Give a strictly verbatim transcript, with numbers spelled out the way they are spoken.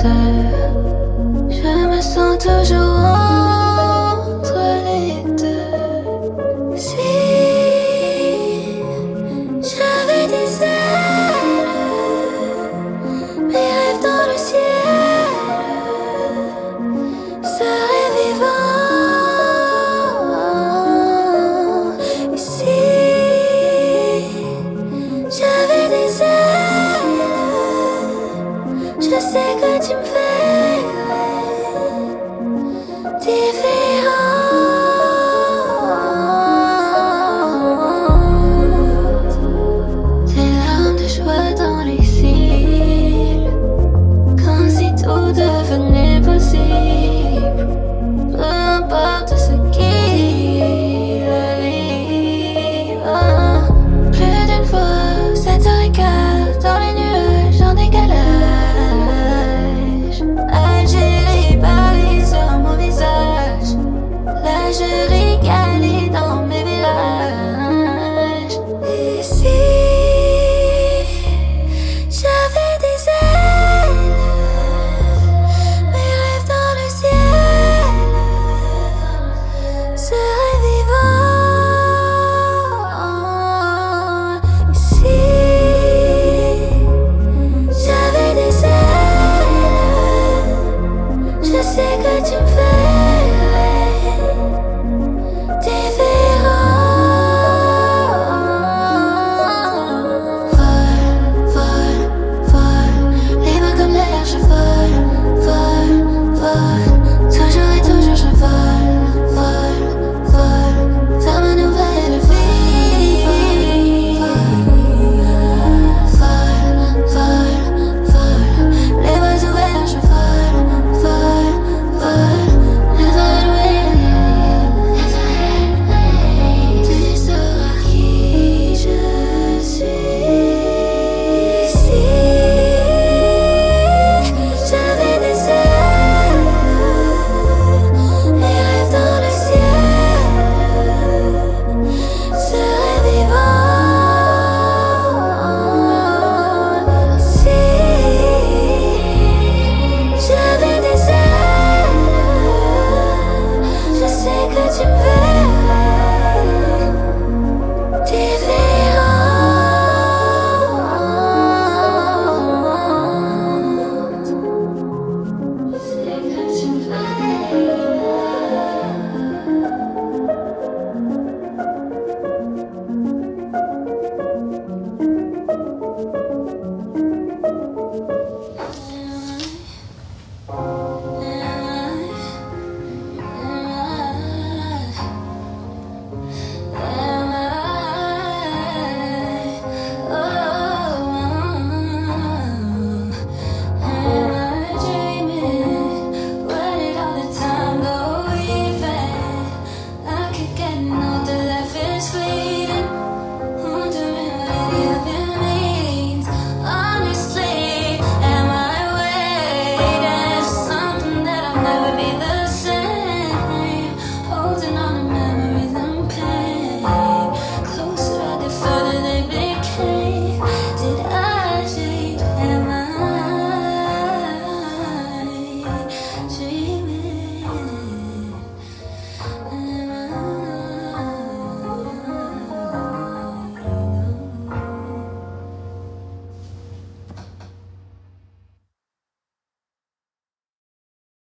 seul. Je me sens toujours entre les deux. Si j'avais des ailes, mes rêves dans le ciel seraient vivants. Et si j'avais des ailes, je sais que tu me ferais différente. Tes larmes de joie dans les cils, comme si tout devenait possible. Peu importe ce qu'il arrive. Plus d'une fois, sept heures quinze dans les nuages en décalage. Algérie, Paris sur mon visage. Là je